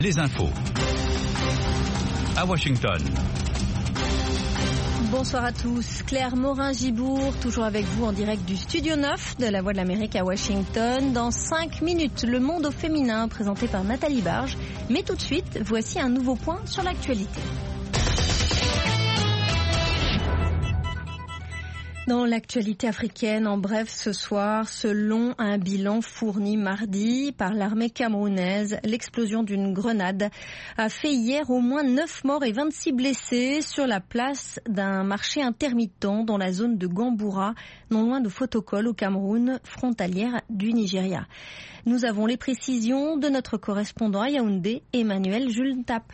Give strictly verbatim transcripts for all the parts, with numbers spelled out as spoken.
Les infos. À Washington. Bonsoir à tous. Claire Morin-Gibourg, toujours avec vous en direct du Studio neuf de la Voix de l'Amérique à Washington. Dans cinq minutes, le monde au féminin présenté par Nathalie Barge. Mais tout de suite, voici un nouveau point sur l'actualité. Dans l'actualité africaine, en bref ce soir, selon un bilan fourni mardi par l'armée camerounaise, l'explosion d'une grenade a fait hier au moins neuf morts et vingt-six blessés sur la place d'un marché intermittent dans la zone de Gamboura, non loin de Fotokol au Cameroun, frontalière du Nigeria. Nous avons les précisions de notre correspondant à Yaoundé, Emmanuel Jultap.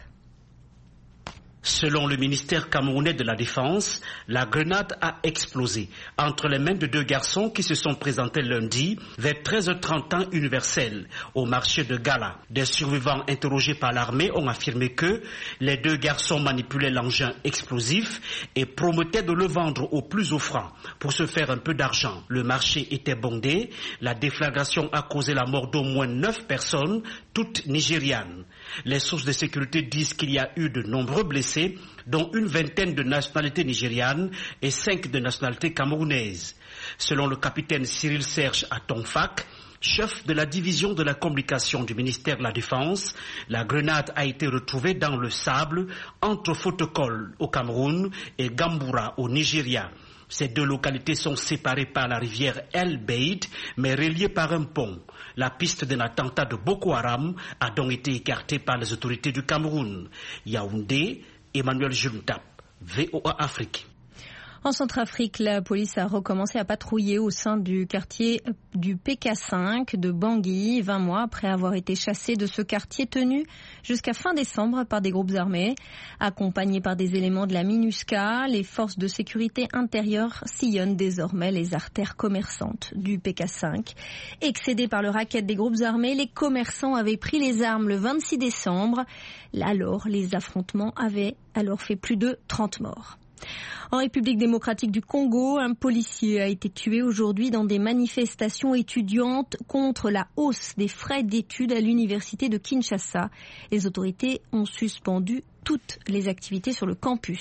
Selon le ministère camerounais de la Défense, la grenade a explosé entre les mains de deux garçons qui se sont présentés lundi vers treize heures trente temps universel au marché de Gala. Des survivants interrogés par l'armée ont affirmé que les deux garçons manipulaient l'engin explosif et promettaient de le vendre au plus offrant pour se faire un peu d'argent. Le marché était bondé. La déflagration a causé la mort d'au moins neuf personnes, toutes nigérianes. Les sources de sécurité disent qu'il y a eu de nombreux blessés, dont une vingtaine de nationalités nigérianes et cinq de nationalités camerounaises. Selon le capitaine Cyril Serge Atonfak, chef de la division de la communication du ministère de la Défense, la grenade a été retrouvée dans le sable entre Fotokol au Cameroun et Gamboura au Nigeria. Ces deux localités sont séparées par la rivière El Beid, mais reliées par un pont. La piste d'un attentat de Boko Haram a donc été écartée par les autorités du Cameroun. Yaoundé, Emmanuel Jultap, V O A Afrique. En Centrafrique, la police a recommencé à patrouiller au sein du quartier du P K cinq de Bangui, vingt mois après avoir été chassé de ce quartier tenu jusqu'à fin décembre par des groupes armés. Accompagnés par des éléments de la MINUSCA, les forces de sécurité intérieure sillonnent désormais les artères commerçantes du P K cinq. Excédés par le racket des groupes armés, les commerçants avaient pris les armes le vingt-six décembre. Alors, les affrontements avaient alors fait plus de trente morts. En République démocratique du Congo, un policier a été tué aujourd'hui dans des manifestations étudiantes contre la hausse des frais d'études à l'université de Kinshasa. Les autorités ont suspendu toutes les activités sur le campus.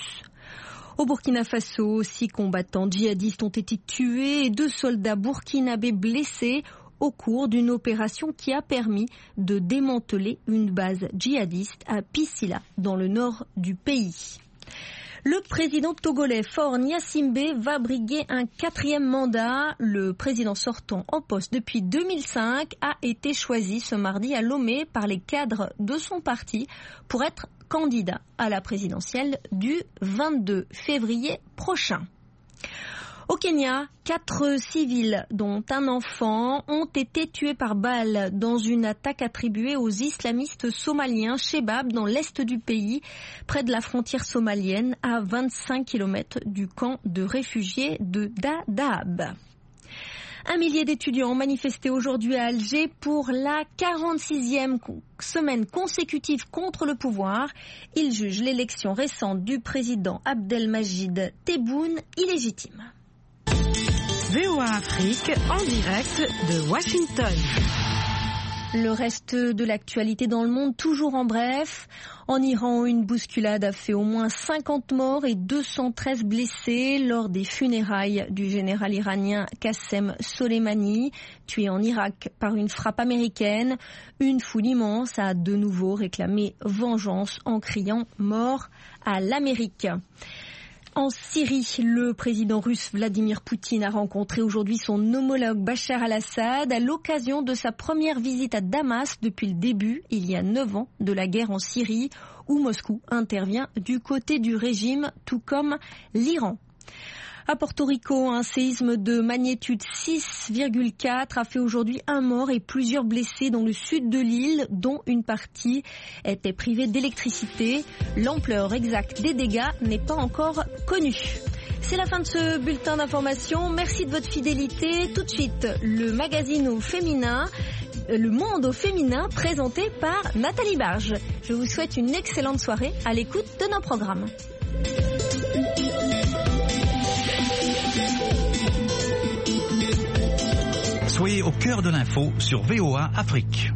Au Burkina Faso, six combattants djihadistes ont été tués et deux soldats burkinabés blessés au cours d'une opération qui a permis de démanteler une base djihadiste à Pisila, dans le nord du pays. Le président togolais Faure Gnassingbé va briguer un quatrième mandat. Le président sortant en poste depuis deux mille cinq a été choisi ce mardi à Lomé par les cadres de son parti pour être candidat à la présidentielle du vingt-deux février prochain. Au Kenya, quatre civils, dont un enfant, ont été tués par balle dans une attaque attribuée aux islamistes somaliens Shebab dans l'est du pays, près de la frontière somalienne, à vingt-cinq kilomètres du camp de réfugiés de Dadaab. Un millier d'étudiants ont manifesté aujourd'hui à Alger pour la quarante-sixième semaine consécutive contre le pouvoir. Ils jugent l'élection récente du président Abdelmajid Tebboune illégitime. V O A Afrique en direct de Washington. Le reste de l'actualité dans le monde, toujours en bref. En Iran, une bousculade a fait au moins cinquante morts et deux cent treize blessés lors des funérailles du général iranien Qassem Soleimani, tué en Irak par une frappe américaine. Une foule immense a de nouveau réclamé vengeance en criant « mort à l'Amérique ». En Syrie, le président russe Vladimir Poutine a rencontré aujourd'hui son homologue Bachar al-Assad à l'occasion de sa première visite à Damas depuis le début, il y a neuf ans, de la guerre en Syrie, où Moscou intervient du côté du régime, tout comme l'Iran. À Porto Rico, un séisme de magnitude six virgule quatre a fait aujourd'hui un mort et plusieurs blessés dans le sud de l'île, dont une partie était privée d'électricité. L'ampleur exacte des dégâts n'est pas encore connue. C'est la fin de ce bulletin d'information. Merci de votre fidélité. Tout de suite, le magazine au féminin, Le Monde au féminin, présenté par Nathalie Barge. Je vous souhaite une excellente soirée à l'écoute de nos programmes. Soyez au cœur de l'info sur V O A Afrique.